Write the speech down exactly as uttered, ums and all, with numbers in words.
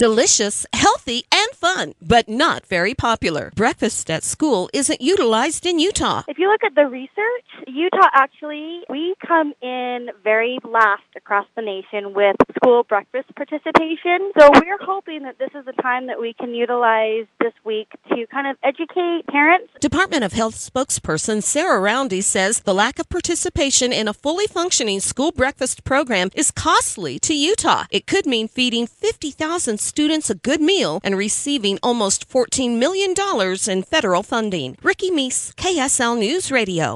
Delicious, healthy, and fun, but not very popular. Breakfast at school isn't utilized in Utah. If you look at the research, Utah actually, we come in very last across the nation with school breakfast participation. So we're hoping that this is a time that we can utilize this week to kind of educate parents. Department of Health spokesperson Sarah Roundy says the lack of participation in a fully functioning school breakfast program is costly to Utah. It could mean feeding fifty thousand students a good meal and receiving almost fourteen million dollars in federal funding. Ricky Meese, K S L News Radio.